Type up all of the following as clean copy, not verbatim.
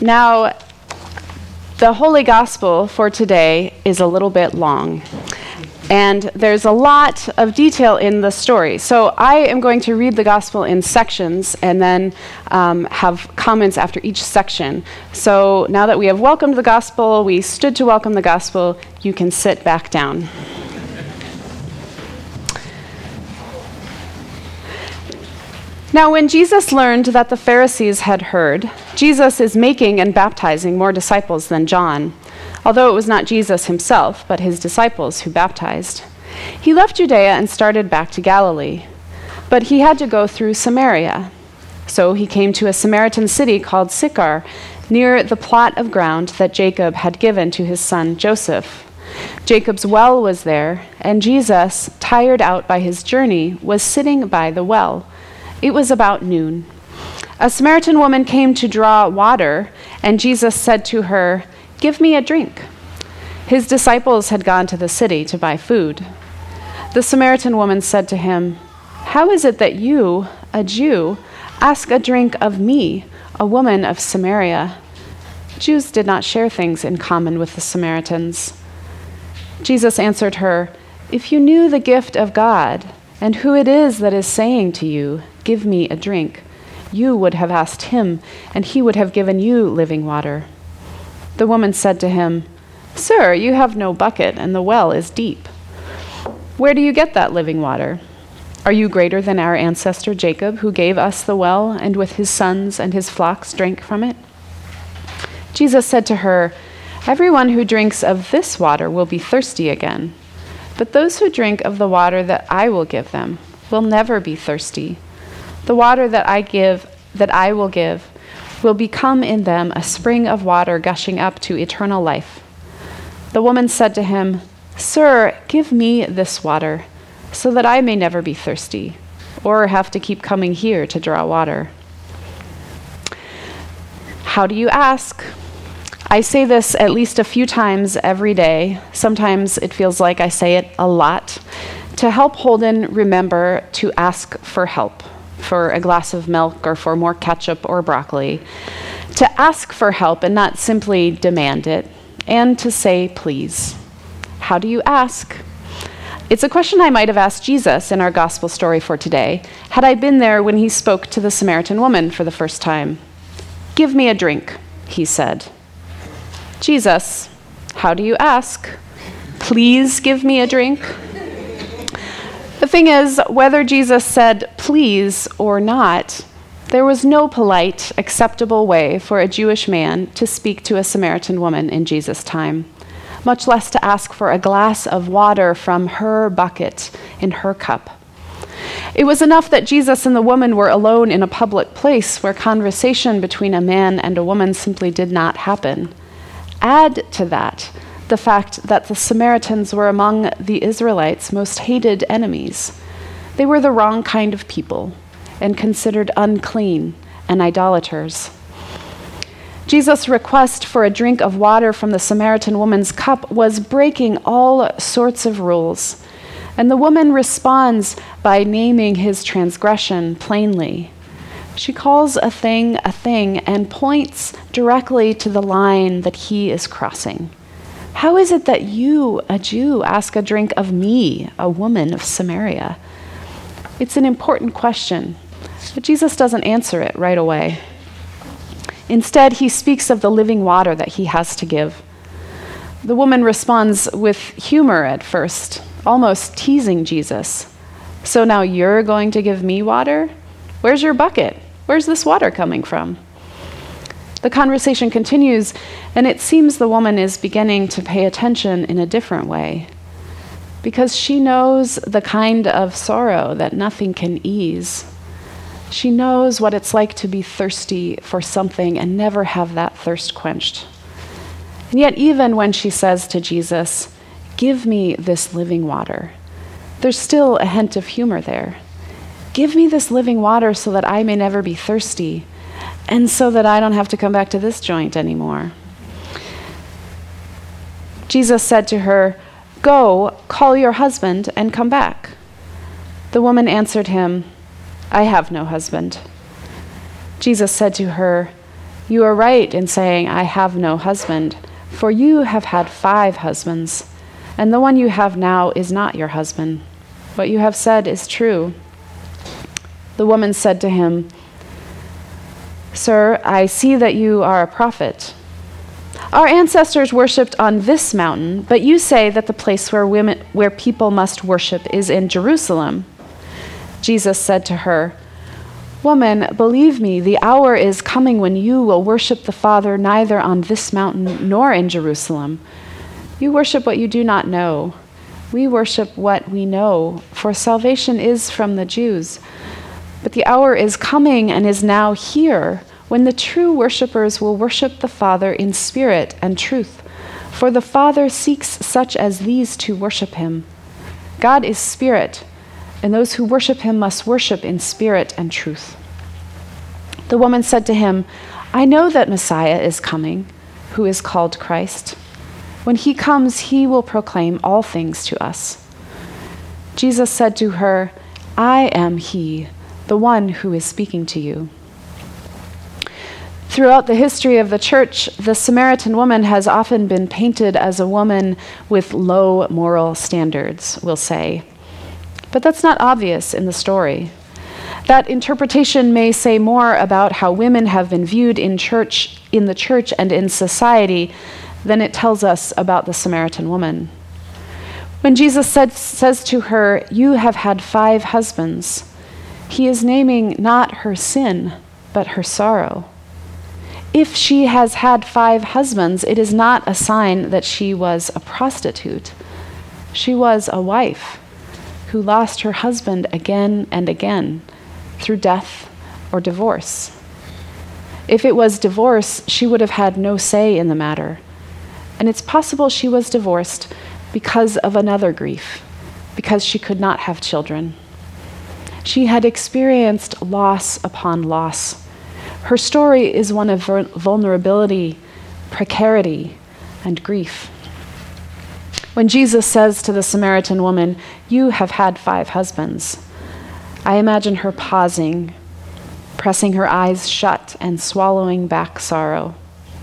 Now, the Holy Gospel for today is a little bit long, and there's a lot of detail in the story. So I am going to read the Gospel in sections and then have comments after each section. So now that we have welcomed the Gospel, we stood to welcome the Gospel, you can sit back down. Now, when Jesus learned that the Pharisees had heard, Jesus is making and baptizing more disciples than John, although it was not Jesus himself, but his disciples who baptized. He left Judea and started back to Galilee, but he had to go through Samaria. So he came to a Samaritan city called Sychar, near the plot of ground that Jacob had given to his son Joseph. Jacob's well was there, and Jesus, tired out by his journey, was sitting by the well. It was about noon. A Samaritan woman came to draw water, and Jesus said to her, "Give me a drink." His disciples had gone to the city to buy food. The Samaritan woman said to him, "How is it that you, a Jew, ask a drink of me, a woman of Samaria?" Jews did not share things in common with the Samaritans. Jesus answered her, "If you knew the gift of God, and who it is that is saying to you, 'Give me a drink,' you would have asked him, and he would have given you living water." The woman said to him, "Sir, you have no bucket, and the well is deep. Where do you get that living water? Are you greater than our ancestor Jacob, who gave us the well, and with his sons and his flocks drank from it?" Jesus said to her, "Everyone who drinks of this water will be thirsty again. But those who drink of the water that I will give them will never be thirsty. The water that I will give will become in them a spring of water gushing up to eternal life." The woman said to him, "Sir, give me this water, so that I may never be thirsty, or have to keep coming here to draw water." How do you ask? I say this at least a few times every day. Sometimes it feels like I say it a lot. To help Holden remember to ask for help, for a glass of milk or for more ketchup or broccoli. To ask for help and not simply demand it, and to say please. How do you ask? It's a question I might have asked Jesus in our gospel story for today, had I been there when he spoke to the Samaritan woman for the first time. "Give me a drink," he said. Jesus, how do you ask? Please give me a drink. The thing is, whether Jesus said please or not, there was no polite, acceptable way for a Jewish man to speak to a Samaritan woman in Jesus' time, much less to ask for a glass of water from her bucket in her cup. It was enough that Jesus and the woman were alone in a public place where conversation between a man and a woman simply did not happen. Add to that the fact that the Samaritans were among the Israelites' most hated enemies. They were the wrong kind of people and considered unclean and idolaters. Jesus' request for a drink of water from the Samaritan woman's cup was breaking all sorts of rules, and the woman responds by naming his transgression plainly. She calls a thing and points directly to the line that he is crossing. How is it that you, a Jew, ask a drink of me, a woman of Samaria? It's an important question, but Jesus doesn't answer it right away. Instead, he speaks of the living water that he has to give. The woman responds with humor at first, almost teasing Jesus. "So now you're going to give me water? Where's your bucket? Where's this water coming from?" The conversation continues, and it seems the woman is beginning to pay attention in a different way, because she knows the kind of sorrow that nothing can ease. She knows what it's like to be thirsty for something and never have that thirst quenched. And yet, even when she says to Jesus, "Give me this living water," there's still a hint of humor there. "Give me this living water so that I may never be thirsty, and so that I don't have to come back to this joint anymore." Jesus said to her, "Go, call your husband and come back." The woman answered him, "I have no husband." Jesus said to her, You are right in saying, 'I have no husband,' for you have had 5 husbands, and the one you have now is not your husband. What you have said is true." The woman said to him, "Sir, I see that you are a prophet. Our ancestors worshipped on this mountain, but you say that the place where people must worship is in Jerusalem." Jesus said to her, "Woman, believe me, the hour is coming when you will worship the Father neither on this mountain nor in Jerusalem. You worship what you do not know. We worship what we know, for salvation is from the Jews. But the hour is coming and is now here when the true worshipers will worship the Father in spirit and truth, for the Father seeks such as these to worship him. God is spirit, and those who worship him must worship in spirit and truth." The woman said to him, "I know that Messiah is coming, who is called Christ. When he comes, he will proclaim all things to us." Jesus said to her, "I am he, the one who is speaking to you." Throughout the history of the church, the Samaritan woman has often been painted as a woman with low moral standards, we'll say. But that's not obvious in the story. That interpretation may say more about how women have been viewed in the church and in society than it tells us about the Samaritan woman. When Jesus says to her, "You have had 5 husbands," he is naming not her sin, but her sorrow. If she has had 5 husbands, it is not a sign that she was a prostitute. She was a wife who lost her husband again and again through death or divorce. If it was divorce, she would have had no say in the matter. And it's possible she was divorced because of another grief, because she could not have children. She had experienced loss upon loss. Her story is one of vulnerability, precarity, and grief. When Jesus says to the Samaritan woman, "You have had 5 husbands," I imagine her pausing, pressing her eyes shut and swallowing back sorrow.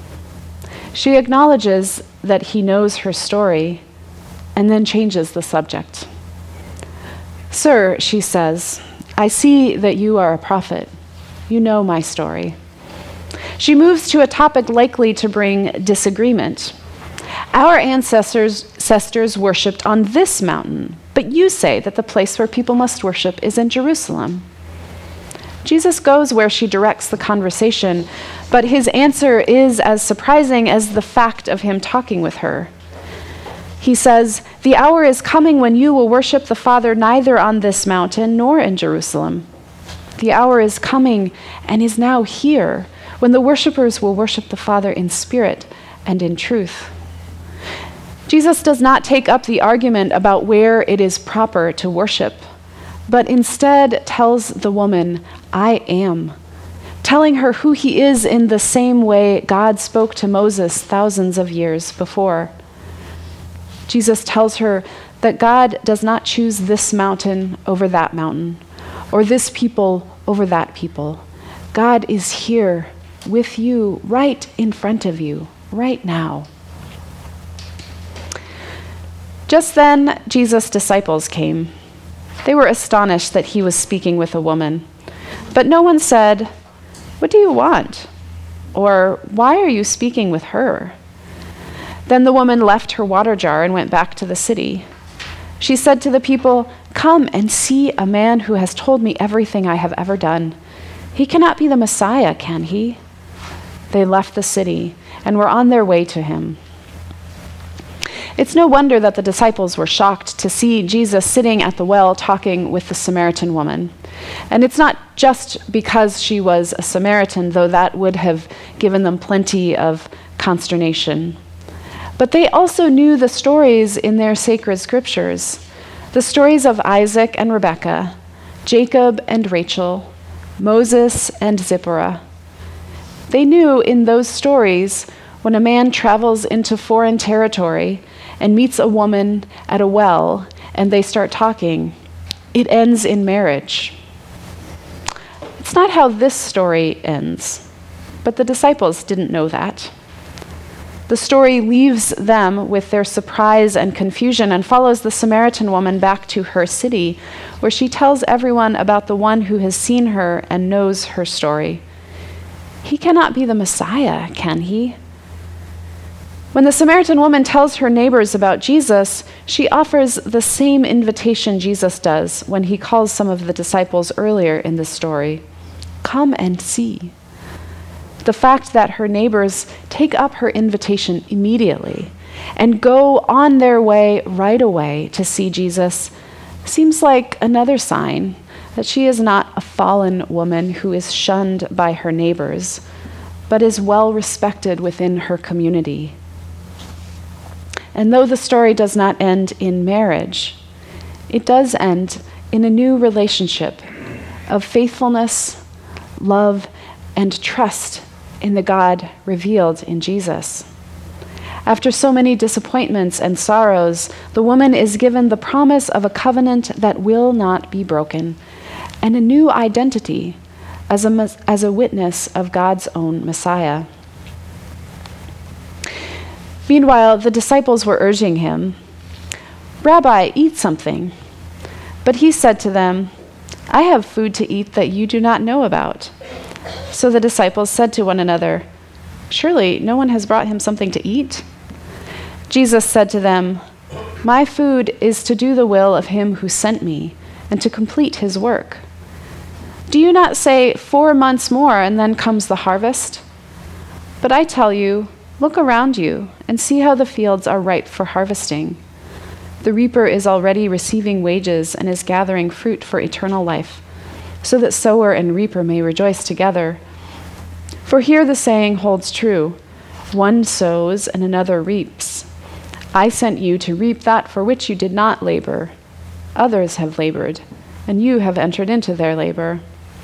She acknowledges that he knows her story and then changes the subject. "Sir," she says, "I see that you are a prophet. You know my story." She moves to a topic likely to bring disagreement. "Our ancestors worshipped on this mountain, but you say that the place where people must worship is in Jerusalem." Jesus goes where she directs the conversation, but his answer is as surprising as the fact of him talking with her. He says, "The hour is coming when you will worship the Father neither on this mountain nor in Jerusalem. The hour is coming and is now here when the worshipers will worship the Father in spirit and in truth." Jesus does not take up the argument about where it is proper to worship, but instead tells the woman, "I am," telling her who he is in the same way God spoke to Moses thousands of years before. Jesus tells her that God does not choose this mountain over that mountain, or this people over that people. God is here with you, right in front of you, right now. Just then, Jesus' disciples came. They were astonished that he was speaking with a woman. But no one said, "What do you want?" or "Why are you speaking with her?" Then the woman left her water jar and went back to the city. She said to the people, "Come and see a man who has told me everything I have ever done. He cannot be the Messiah, can he?" They left the city and were on their way to him. It's no wonder that the disciples were shocked to see Jesus sitting at the well talking with the Samaritan woman. And it's not just because she was a Samaritan, though that would have given them plenty of consternation. But they also knew the stories in their sacred scriptures, the stories of Isaac and Rebekah, Jacob and Rachel, Moses and Zipporah. They knew in those stories when a man travels into foreign territory and meets a woman at a well and they start talking, it ends in marriage. It's not how this story ends. But the disciples didn't know that. The story leaves them with their surprise and confusion and follows the Samaritan woman back to her city, where she tells everyone about the one who has seen her and knows her story. He cannot be the Messiah, can he? When the Samaritan woman tells her neighbors about Jesus, she offers the same invitation Jesus does when he calls some of the disciples earlier in the story. Come and see. The fact that her neighbors take up her invitation immediately and go on their way right away to see Jesus seems like another sign that she is not a fallen woman who is shunned by her neighbors, but is well respected within her community. And though the story does not end in marriage, it does end in a new relationship of faithfulness, love, and trust in the God revealed in Jesus. After so many disappointments and sorrows, the woman is given the promise of a covenant that will not be broken, and a new identity as a witness of God's own Messiah. Meanwhile, the disciples were urging him, "Rabbi, eat something." But he said to them, "I have food to eat that you do not know about." So the disciples said to one another, "Surely no one has brought him something to eat?" Jesus said to them, "My food is to do the will of him who sent me and to complete his work. Do you not say 4 months more and then comes the harvest? But I tell you, look around you and see how the fields are ripe for harvesting. The reaper is already receiving wages and is gathering fruit for eternal life, so that sower and reaper may rejoice together. For here the saying holds true, one sows and another reaps. I sent you to reap that for which you did not labor. Others have labored, and you have entered into their labor."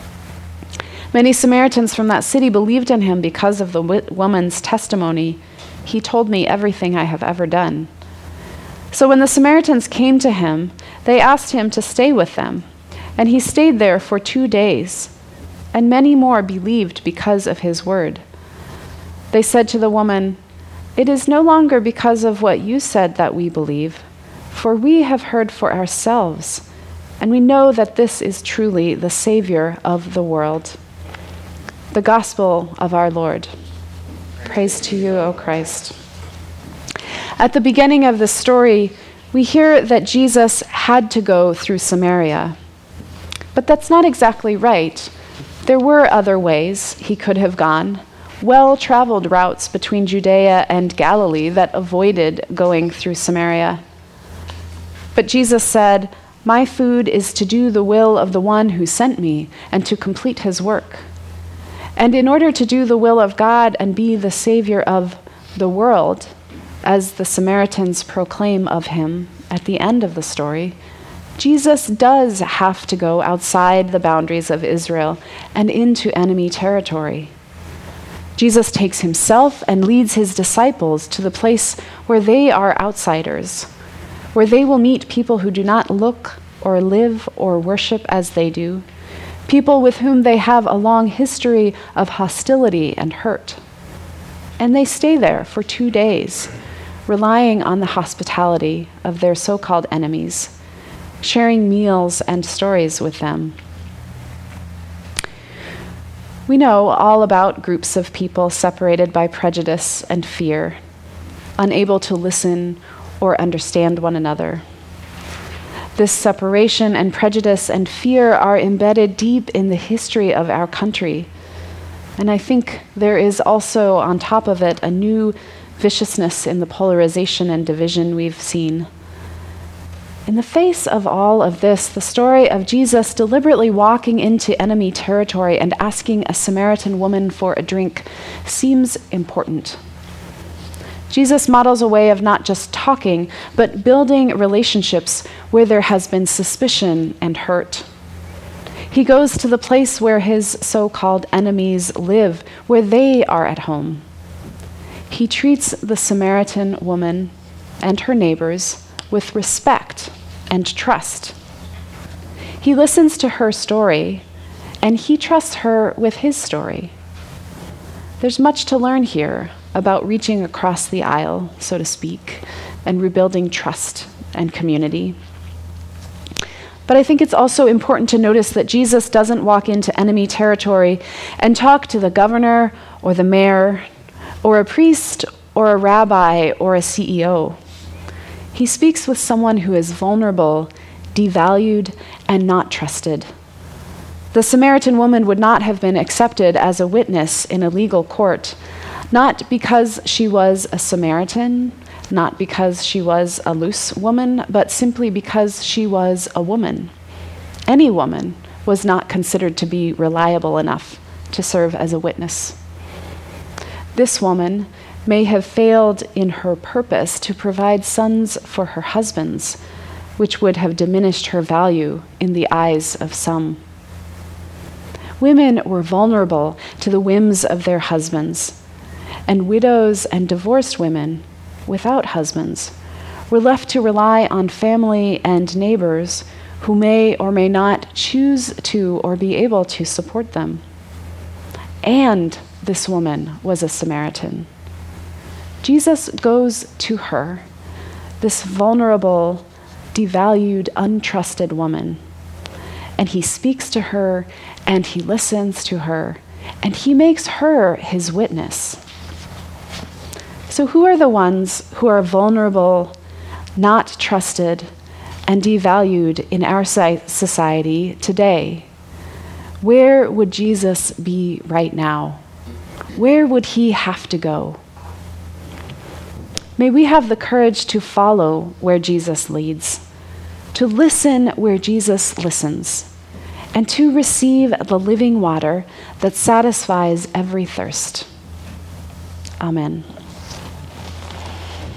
Many Samaritans from that city believed in him because of the woman's testimony. "He told me everything I have ever done." So when the Samaritans came to him, they asked him to stay with them, and he stayed there for 2 days, and many more believed because of his word. They said to the woman, "It is no longer because of what you said that we believe, for we have heard for ourselves, and we know that this is truly the Savior of the world." The Gospel of our Lord. Praise to you, O Christ. At the beginning of the story, we hear that Jesus had to go through Samaria. But that's not exactly right. There were other ways he could have gone, well-traveled routes between Judea and Galilee that avoided going through Samaria. But Jesus said, "My food is to do the will of the one who sent me and to complete his work." And in order to do the will of God and be the Savior of the world, as the Samaritans proclaim of him at the end of the story, Jesus does have to go outside the boundaries of Israel and into enemy territory. Jesus takes himself and leads his disciples to the place where they are outsiders, where they will meet people who do not look or live or worship as they do, people with whom they have a long history of hostility and hurt. And they stay there for 2 days, relying on the hospitality of their so-called enemies, sharing meals and stories with them. We know all about groups of people separated by prejudice and fear, unable to listen or understand one another. This separation and prejudice and fear are embedded deep in the history of our country. And I think there is also, on top of it, a new viciousness in the polarization and division we've seen. In the face of all of this, the story of Jesus deliberately walking into enemy territory and asking a Samaritan woman for a drink seems important. Jesus models a way of not just talking, but building relationships where there has been suspicion and hurt. He goes to the place where his so-called enemies live, where they are at home. He treats the Samaritan woman and her neighbors with respect and trust. He listens to her story, and he trusts her with his story. There's much to learn here about reaching across the aisle, so to speak, and rebuilding trust and community. But I think it's also important to notice that Jesus doesn't walk into enemy territory and talk to the governor or the mayor or a priest or a rabbi or a CEO. He speaks with someone who is vulnerable, devalued, and not trusted. The Samaritan woman would not have been accepted as a witness in a legal court, not because she was a Samaritan, not because she was a loose woman, but simply because she was a woman. Any woman was not considered to be reliable enough to serve as a witness. This woman may have failed in her purpose to provide sons for her husbands, which would have diminished her value in the eyes of some. Women were vulnerable to the whims of their husbands, and widows and divorced women without husbands were left to rely on family and neighbors who may or may not choose to or be able to support them. And this woman was a Samaritan. Jesus goes to her, this vulnerable, devalued, untrusted woman, and he speaks to her, and he listens to her, and he makes her his witness. So who are the ones who are vulnerable, not trusted, and devalued in our society today? Where would Jesus be right now? Where would he have to go? May we have the courage to follow where Jesus leads, to listen where Jesus listens, and to receive the living water that satisfies every thirst. Amen.